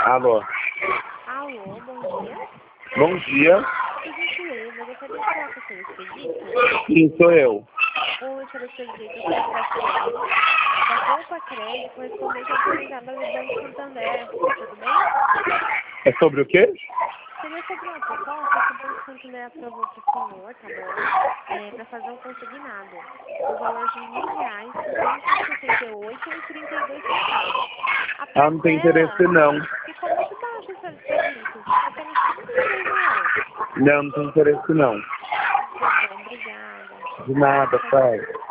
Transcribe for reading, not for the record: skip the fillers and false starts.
Alô. Alô, bom dia. Bom dia. Por gentileza, eu gostaria de falar com o senhor Expedito. Sim, sou eu. Oi, senhor Expedito, eu sou a Graciele, da Poupa Crédito, correspondente autorizada do Banco Santander. Tudo bem? É sobre o quê? Seria sobre uma proposta que o Banco Santander aprovou para o senhor, tá bom? Para fazer um consignado. O valor de R$ 1.668,32. A Não tem interesse parcela não. ficou muito baixa, senhor Expedito. Apenas R$ 32. Não tem interesse não. Tá bom, obrigada. De nada, pai.